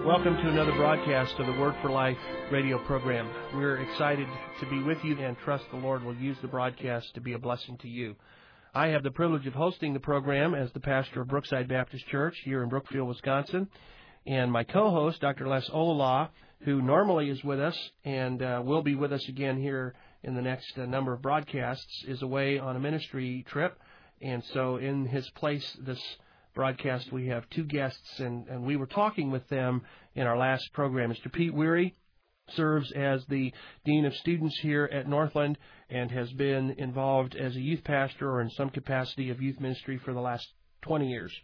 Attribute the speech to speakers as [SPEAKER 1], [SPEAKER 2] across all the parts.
[SPEAKER 1] Welcome to another broadcast of the Word for Life radio program. We're excited to be with you and trust the Lord will use the broadcast to be a blessing to you. I have the privilege of hosting the program as the pastor of Brookside Baptist Church here in Brookfield, Wisconsin. And my co-host, Dr. Les Olala, who normally is with us and will be with us again here in the next number of broadcasts, is away on a ministry trip. And so in his place this broadcast, we have two guests, and we were talking with them in our last program. Mr. Pete Weary serves as the Dean of Students here at Northland and has been involved as a youth pastor or in some capacity of youth ministry for the last 20 years.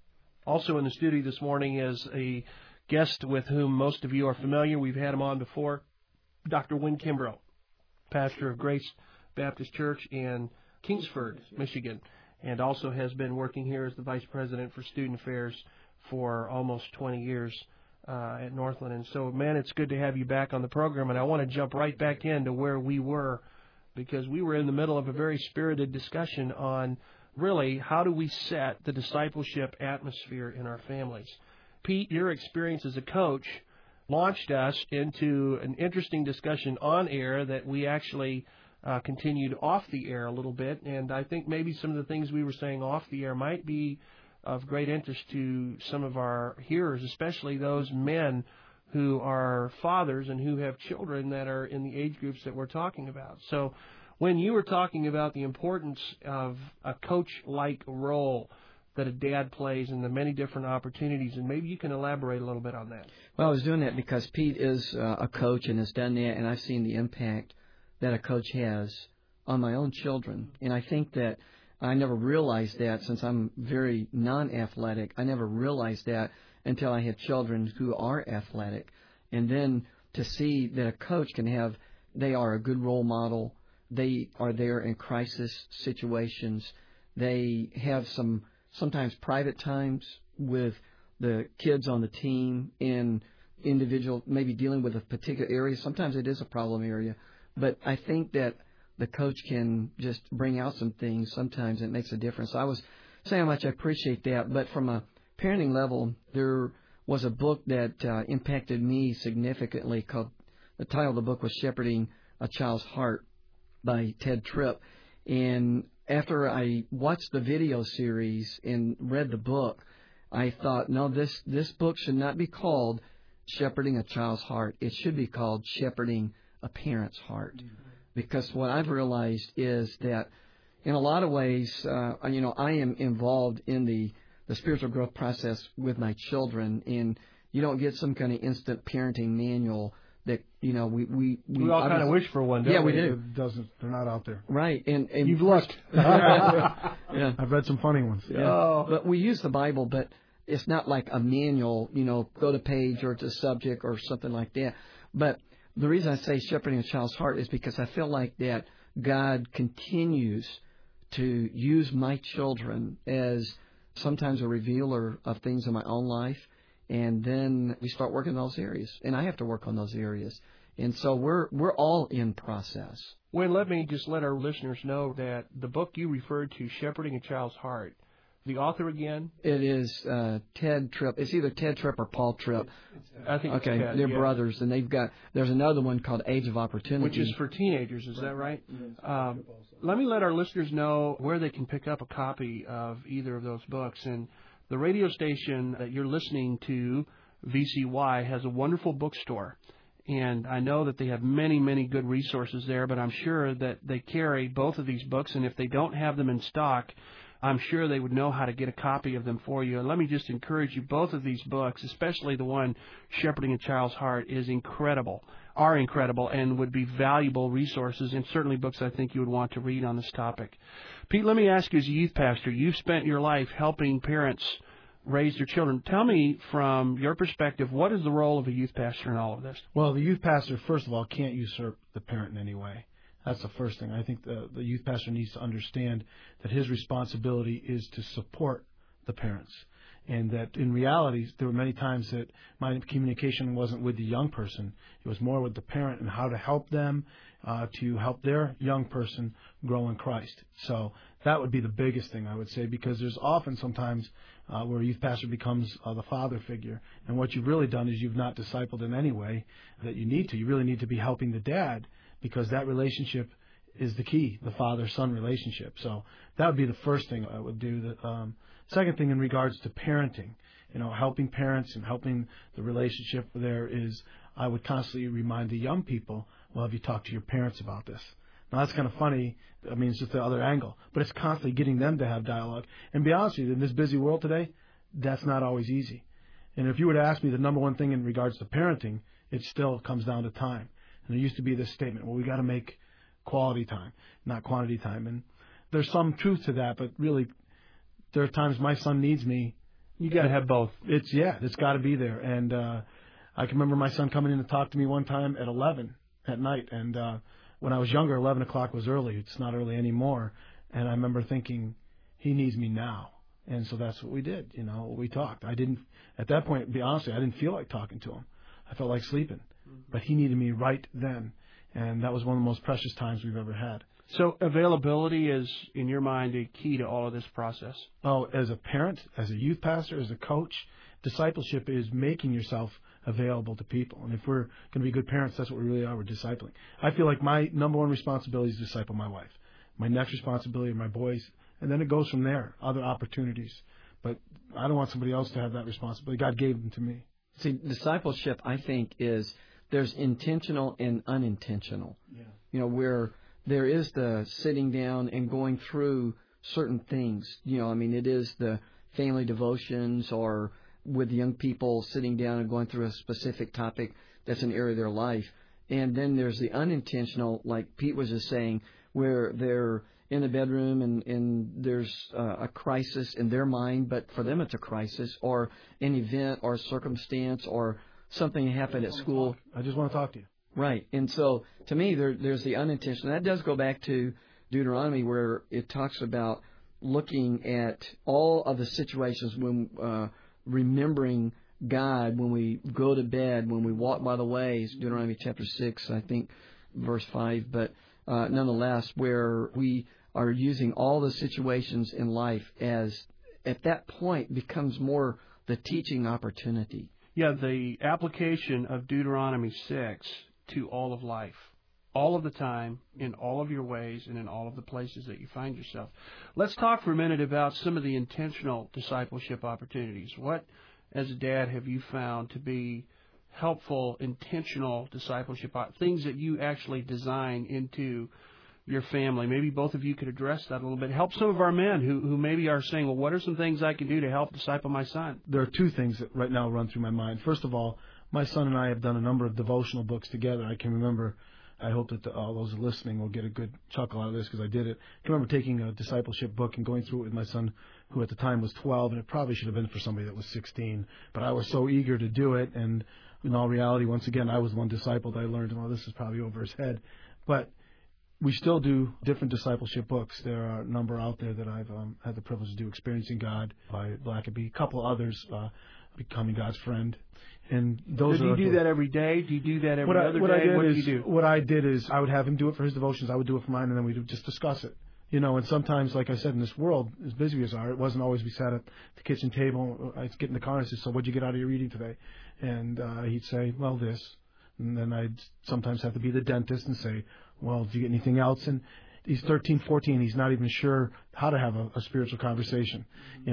[SPEAKER 1] Also in the studio this morning is a guest with whom most of you are familiar. We've had him on before, Dr. Win Kimbrough, pastor of Grace Baptist Church in Kingsford, Michigan, and also has been working here as the Vice President for Student Affairs for almost 20 years at Northland. And so, man, it's good to have you back on the program, and I want to jump right back into where we were, because we were in the middle of a very spirited discussion on really how do we set the discipleship atmosphere in our families. Pete, your experience as a coach launched us into an interesting discussion on air that we actually continued off the air a little bit, and I think maybe some of the things we were saying off the air might be of great interest to some of our hearers, especially those men who are fathers and who have children that are in the age groups that we're talking about. So when you were talking about the importance of a coach-like role that a dad plays and the many different opportunities, and maybe you can elaborate a little bit on that.
[SPEAKER 2] Well, I was doing that because Pete is a coach and has done that, and I've seen the impact that a coach has on my own children. And I think that I never realized that, since I'm very non-athletic. I never realized that until I had children who are athletic. And then to see that a coach they are a good role model. They are there in crisis situations. They have sometimes private times with the kids on the team in individual, maybe dealing with a particular area. Sometimes it is a problem area. But I think that the coach can just bring out some things. Sometimes it makes a difference. I was saying how much I appreciate that. But from a parenting level, there was a book that impacted me significantly called, the title of the book was Shepherding a Child's Heart by Ted Tripp. And after I watched the video series and read the book, I thought, no, this book should not be called Shepherding a Child's Heart. It should be called Shepherding a Parent's Heart. Because what I've realized is that in a lot of ways, I am involved in the spiritual growth process with my children, and you don't get some kind of instant parenting manual that, we
[SPEAKER 1] all kind of wish for one, don't we?
[SPEAKER 2] Yeah, we do.
[SPEAKER 3] It doesn't. They're not out there.
[SPEAKER 2] Right. And
[SPEAKER 3] you've looked.
[SPEAKER 2] Yeah.
[SPEAKER 3] I've read some funny ones.
[SPEAKER 2] Yeah. Oh. But we use the Bible, but it's not like a manual, go to page or to subject or something like that. But the reason I say shepherding a child's heart is because I feel like that God continues to use my children as sometimes a revealer of things in my own life, and then we start working in those areas, and I have to work on those areas. And so we're all in process.
[SPEAKER 1] Well, let me just let our listeners know that the book you referred to, Shepherding a Child's Heart, the author again?
[SPEAKER 2] It is Ted Tripp. It's either Ted Tripp or Paul Tripp.
[SPEAKER 1] I think it's Ted,
[SPEAKER 2] they're brothers, and there's another one called Age of Opportunity.
[SPEAKER 1] Which is for teenagers, is that right? Let me let our listeners know where they can pick up a copy of either of those books. And the radio station that you're listening to, VCY, has a wonderful bookstore. And I know that they have many, many good resources there, but I'm sure that they carry both of these books, and if they don't have them in stock, I'm sure they would know how to get a copy of them for you. And let me just encourage you, both of these books, especially the one, Shepherding a Child's Heart, are incredible, and would be valuable resources, and certainly books I think you would want to read on this topic. Pete, let me ask you, as a youth pastor, you've spent your life helping parents raise their children. Tell me, from your perspective, what is the role of a youth pastor in all of this?
[SPEAKER 3] Well, the youth pastor, first of all, can't usurp the parent in any way. That's the first thing. I think the youth pastor needs to understand that his responsibility is to support the parents. And that in reality, there were many times that my communication wasn't with the young person. It was more with the parent and how to help them, to help their young person grow in Christ. So that would be the biggest thing, I would say, because there's often sometimes where a youth pastor becomes the father figure. And what you've really done is you've not discipled in any way that you need to. You really need to be helping the dad, because that relationship is the key, the father-son relationship. So that would be the first thing I would do. The second thing in regards to parenting, helping parents and helping the relationship there is I would constantly remind the young people, well, have you talked to your parents about this? Now, that's kind of funny. I mean, it's just the other angle. But it's constantly getting them to have dialogue. And to be honest with you, in this busy world today, that's not always easy. And if you were to ask me the number one thing in regards to parenting, it still comes down to time. And there used to be this statement, well, we got to make quality time, not quantity time. And there's some truth to that, but really, there are times my son needs me.
[SPEAKER 1] You got to have both.
[SPEAKER 3] It's got to be there. And I can remember my son coming in to talk to me one time at 11 at night. And when I was younger, 11 o'clock was early. It's not early anymore. And I remember thinking, he needs me now. And so that's what we did. We talked. At that point, to be honest with you, I didn't feel like talking to him. I felt like sleeping. But he needed me right then. And that was one of the most precious times we've ever had.
[SPEAKER 1] So availability is, in your mind, a key to all of this process?
[SPEAKER 3] Oh, as a parent, as a youth pastor, as a coach, discipleship is making yourself available to people. And if we're going to be good parents, that's what we really are. We're discipling. I feel like my number one responsibility is to disciple my wife. My next responsibility are my boys. And then it goes from there, other opportunities. But I don't want somebody else to have that responsibility. God gave them to me.
[SPEAKER 2] See, discipleship, I think, is there's intentional and unintentional.
[SPEAKER 3] Yeah.
[SPEAKER 2] Where there is the sitting down and going through certain things. It is the family devotions or with young people sitting down and going through a specific topic that's an area of their life. And then there's the unintentional, like Pete was just saying, where they're in the bedroom and there's a crisis in their mind, but for them it's a crisis or an event or circumstance or something happened at school.
[SPEAKER 3] I just want to talk to you.
[SPEAKER 2] Right. And so, to me, there's the unintentional. That does go back to Deuteronomy, where it talks about looking at all of the situations when remembering God, when we go to bed, when we walk by the ways, Deuteronomy chapter 6, I think, verse 5. But nonetheless, where we are using all the situations in life as, at that point, becomes more the teaching opportunity.
[SPEAKER 1] Yeah, the application of Deuteronomy 6 to all of life, all of the time, in all of your ways, and in all of the places that you find yourself. Let's talk for a minute about some of the intentional discipleship opportunities. What, as a dad, have you found to be helpful, intentional discipleship, things that you actually design into your family? Maybe both of you could address that a little bit. Help some of our men who maybe are saying, well, what are some things I can do to help disciple my son?
[SPEAKER 3] There are two things that right now run through my mind. First of all, my son and I have done a number of devotional books together. I can remember, I hope that all those listening will get a good chuckle out of this because I did it. I can remember taking a discipleship book and going through it with my son, who at the time was 12, and it probably should have been for somebody that was 16. But I was so eager to do it, and in all reality, once again, I was one discipled. I learned, well, this is probably over his head. But we still do different discipleship books. There are a number out there that I've had the privilege to do. Experiencing God by Blackaby, a couple others, Becoming God's Friend. And those
[SPEAKER 1] do you do that every day? Do you do that every other day? What do you do?
[SPEAKER 3] What I did is I would have him do it for his devotions. I would do it for mine, and then we would just discuss it. And sometimes, like I said, in this world, as busy as we are, it wasn't always we sat at the kitchen table. I'd get in the car and I said, so what'd you get out of your reading today? And he'd say, well, this. And then I'd sometimes have to be the dentist and say, well, did you get anything else? And he's 13, 14. He's not even sure how to have a spiritual conversation,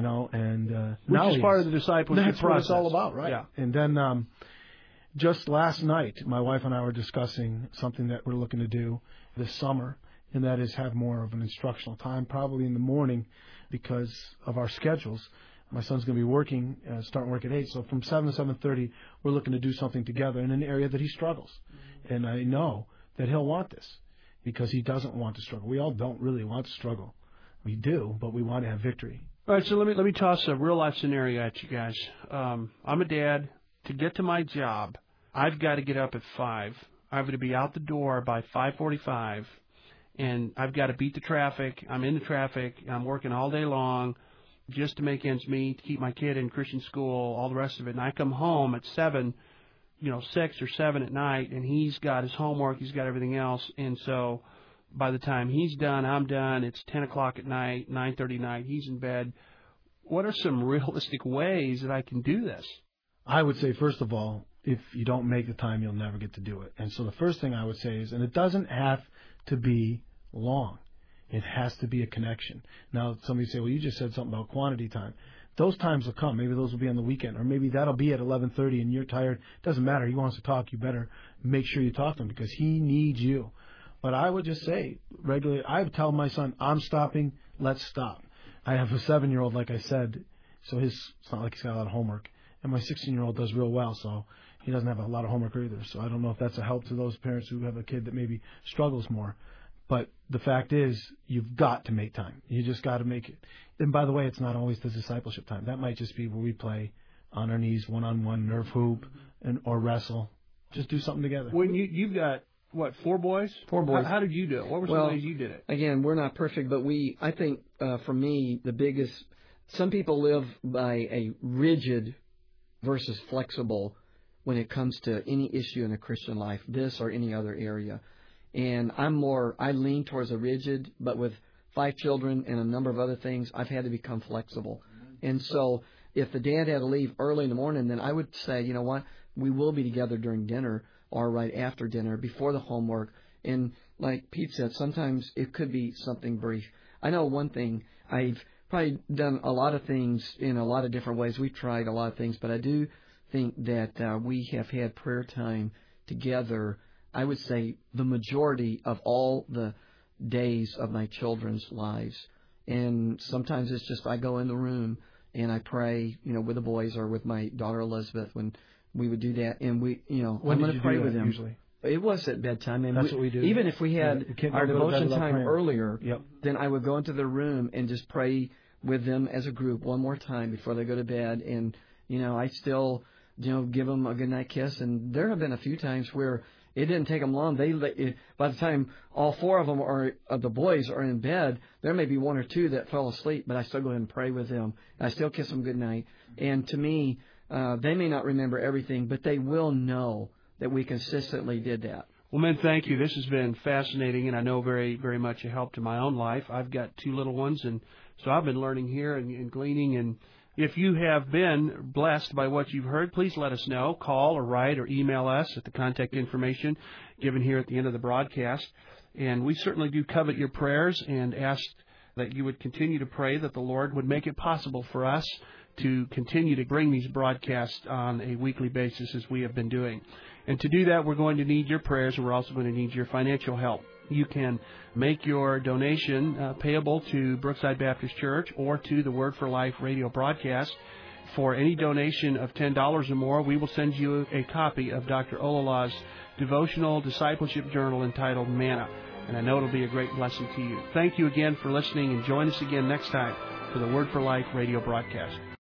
[SPEAKER 3] and
[SPEAKER 1] which is part of the discipleship
[SPEAKER 3] process. That's what it's all about, right?
[SPEAKER 1] Yeah.
[SPEAKER 3] And then just last night, my wife and I were discussing something that we're looking to do this summer, and that is have more of an instructional time, probably in the morning, because of our schedules. My son's going to be working, starting work at 8, so from 7 to 7:30, we're looking to do something together in an area that he struggles. And I know that he'll want this, because he doesn't want to struggle. We all don't really want to struggle. We do, but we want to have victory.
[SPEAKER 1] All right, so let me toss a real-life scenario at you guys. I'm a dad. To get to my job, I've got to get up at 5. I've got to be out the door by 5:45, and I've got to beat the traffic. I'm in the traffic. I'm working all day long. just to make ends meet, keep my kid in Christian school, all the rest of it. And I come home at 6 or 7 at night, and he's got his homework, he's got everything else. And so by the time he's done, I'm done. It's 10 o'clock at night, 9:30 at night, he's in bed. What are some realistic ways that I can do this?
[SPEAKER 3] I would say, first of all, if you don't make the time, you'll never get to do it. And so the first thing I would say is, and it doesn't have to be long. It has to be a connection. Now, somebody say, well, you just said something about quantity time. Those times will come. Maybe those will be on the weekend, or maybe that'll be at 11:30 and you're tired. Doesn't matter. He wants to talk. You better make sure you talk to him because he needs you. But I would just say regularly, I would tell my son, I'm stopping. Let's stop. I have a 7-year-old, like I said, so it's not like he's got a lot of homework. And my 16-year-old does real well, so he doesn't have a lot of homework either. So I don't know if that's a help to those parents who have a kid that maybe struggles more. But the fact is, you've got to make time. You just got to make it. And by the way, it's not always the discipleship time. That might just be where we play on our knees, one-on-one, nerf hoop, or wrestle. Just do something together.
[SPEAKER 1] When you've got, 4 boys?
[SPEAKER 2] 4 boys.
[SPEAKER 1] How did you do it? What were some ways you did it?
[SPEAKER 2] Again, we're not perfect, but I think for me, the biggest, some people live by a rigid versus flexible when it comes to any issue in a Christian life, this or any other area. And I lean towards a rigid, but with 5 children and a number of other things, I've had to become flexible. And so if the dad had to leave early in the morning, then I would say, you know what, we will be together during dinner or right after dinner, before the homework. And like Pete said, sometimes it could be something brief. I know one thing, I've probably done a lot of things in a lot of different ways. We've tried a lot of things, but I do think that we have had prayer time together, I would say, the majority of all the days of my children's lives. And sometimes it's just I go in the room and I pray, with the boys or with my daughter Elizabeth when we would do that. And I'm going to pray with them.
[SPEAKER 3] Usually?
[SPEAKER 2] It was at bedtime. And
[SPEAKER 3] that's what we do.
[SPEAKER 2] Even if we had our devotion time earlier,
[SPEAKER 3] yep,
[SPEAKER 2] then I would go into the room and just pray with them as a group one more time before they go to bed. And, I still, give them a goodnight kiss. And there have been a few times where it didn't take them long. By the time all 4 of them of the boys are in bed, there may be 1 or 2 that fell asleep, but I still go ahead and pray with them. I still kiss them goodnight. And to me, they may not remember everything, but they will know that we consistently did that.
[SPEAKER 1] Well, men, thank you. This has been fascinating, and I know very, very much a help to my own life. I've got 2 little ones, and so I've been learning here and gleaning. And if you have been blessed by what you've heard, please let us know. Call or write or email us at the contact information given here at the end of the broadcast. And we certainly do covet your prayers and ask that you would continue to pray that the Lord would make it possible for us to continue to bring these broadcasts on a weekly basis as we have been doing. And to do that, we're going to need your prayers, and we're also going to need your financial help. You can make your donation payable to Brookside Baptist Church or to the Word for Life radio broadcast. For any donation of $10 or more, we will send you a copy of Dr. Olala's devotional discipleship journal entitled Manna. And I know it'll be a great blessing to you. Thank you again for listening, and join us again next time for the Word for Life radio broadcast.